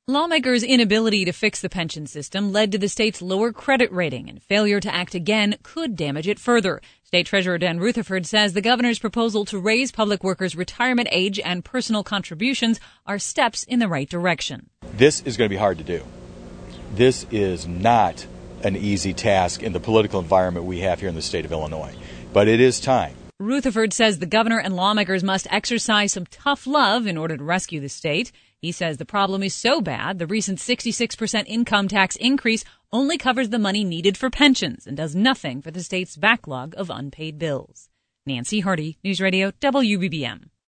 Lawmakers' inability to fix the pension system led to the state's lower credit rating, and failure to act again could damage it further. State Treasurer Dan Rutherford says the governor's proposal to raise public workers' retirement age and personal contributions are steps in the right direction. This is going to be hard to do. This is not an easy task in the political environment we have here in the state of Illinois, but it is time. Rutherford says the governor and lawmakers must exercise some tough love in order to rescue the state. He says the problem is so bad, the recent 66% income tax increase only covers the money needed for pensions and does nothing for the state's backlog of unpaid bills. Nancy Hardy, News Radio WBBM.